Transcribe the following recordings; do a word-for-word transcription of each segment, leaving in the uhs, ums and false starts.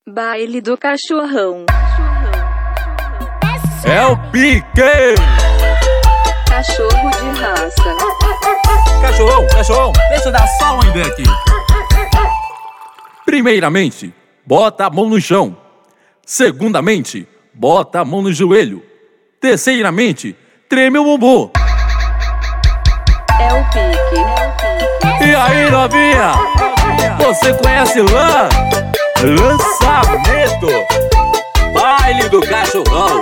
Baile do cachorrão. É o pique! Cachorro de raça. Cachorrão, cachorrão, deixa eu dar só uma ideia aqui. Primeiramente, bota a mão no chão. Segundamente, bota a mão no joelho. Terceiramente, treme o bumbum. É o pique. E aí, novinha? Você conhece lã? Lançamento! Baile do cachorrão!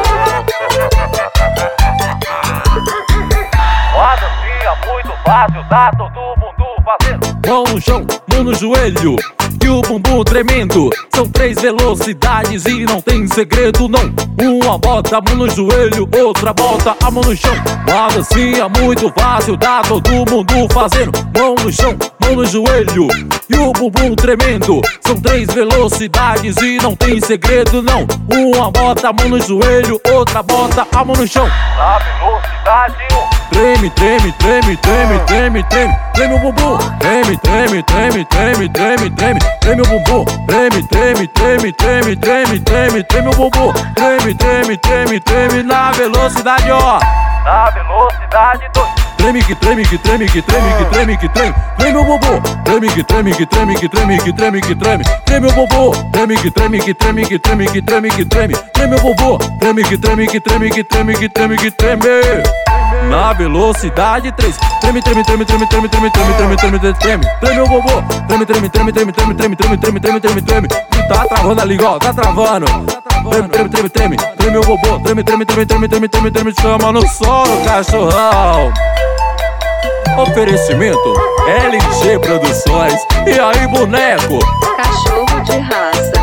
Uma dancinha muito fácil, tá todo mundo fazendo. Mão no chão, mão no joelho e o bumbum tremendo. São três velocidades e não tem segredo não. Uma bota a mão no joelho, outra bota a mão no chão. Uma dancinha muito fácil, tá todo mundo fazendo. Mão no chão, mão no joelho e o bumbum tremendo. São três velocidades e não tem segredo não. Uma bota a mão no joelho, outra bota a mão no chão. Na velocidade um. Treme, treme, treme, treme, treme, treme, treme o bumbum. Treme, treme, treme, treme, treme, treme, treme o bumbum. Treme, treme, treme, treme, treme, treme, treme o bumbum. Treme, treme, treme, treme na velocidade, ó. Na velocidade dois. Treme que treme que treme que treme que treme que treme, treme o bumbum. Treme que treme que treme que treme que treme que treme, treme o bumbum. Treme que treme que treme que treme que treme que treme, treme o bumbum. Treme que treme que treme que treme que treme que treme. Na velocidade três. Treme, treme, treme, treme, treme, treme, treme, treme, treme, treme, treme, treme o bumbum. Treme, treme, treme, treme, treme, treme, treme, treme, treme, treme, treme. Tá travando ali, ó, tá travando. Treme, treme, treme, treme, treme o bumbum. Treme, treme, treme, treme, treme, treme, treme, chama no solo, cachorrão. Oferecimento L G Produções. E aí, boneco? Cachorro de raça.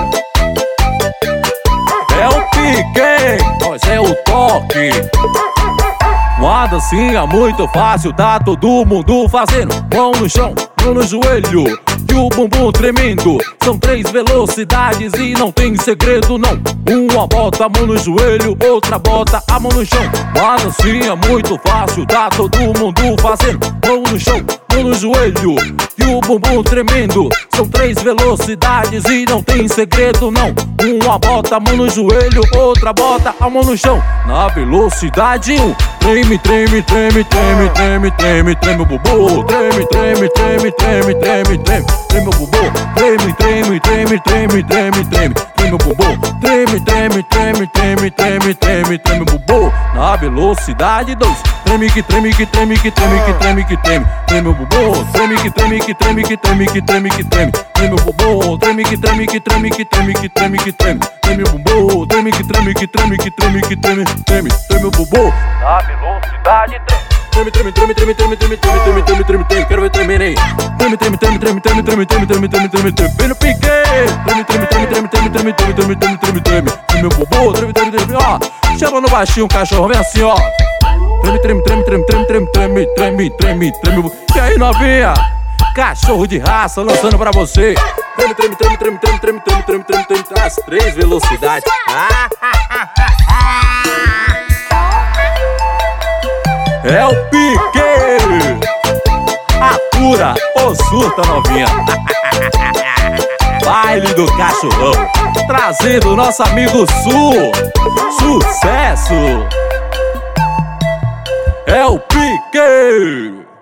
É o pique, nós é o toque. Uma dancinha muito fácil, tá todo mundo fazendo. Mão no chão, mão no joelho e o bumbum tremendo. São três velocidades e não tem segredo não. Uma bota a mão no joelho, outra bota a mão no chão. Uma dancinha muito fácil, tá todo mundo fazendo. Mão no chão, mão no joelho e o bumbum tremendo. São três velocidades e não tem segredo não. Uma bota a mão no joelho, outra bota a mão no chão. Na velocidade um. Treme, treme, treme, treme, treme, treme, treme o bumbum. Treme, treme, treme, treme, treme, treme, treme o bumbum. Treme, treme, treme, treme, treme, treme, treme o bumbum. Treme, treme, treme, treme, treme, treme, treme o bumbum. Na velocidade dois. Treme que treme que treme que treme que treme que treme, treme o bumbum. Treme que treme que treme que treme que treme que treme, treme o bumbum. Treme que treme que treme que treme que treme que treme, treme o bumbum. Treme que treme que treme que treme que treme, treme, treme o bumbum. Na velocidade três. Treme, treme, treme, treme, treme, treme, treme, treme, treme, treme, treme, quero ver tremer aí. Treme, treme, treme, treme, treme, treme, treme, treme, treme, treme, treme, vem no pique. Treme, treme, treme, treme, treme, treme, treme, treme, treme, treme, treme, treme o bumbum. Treme, treme, treme, ó. Chama no baixinho, cachorro, vem assim, ó. Treme, treme, treme, treme, treme, treme, treme, treme, treme, treme. E aí, novinha? Cachorro de raça lançando pra você. Treme, treme, treme, treme, treme, treme, treme, treme, treme, treme, as três velocidades. É o pique! Atura ou surta, novinha. Baile do cachorrão, trazendo nosso amigo Sul. Sucesso! É o pique!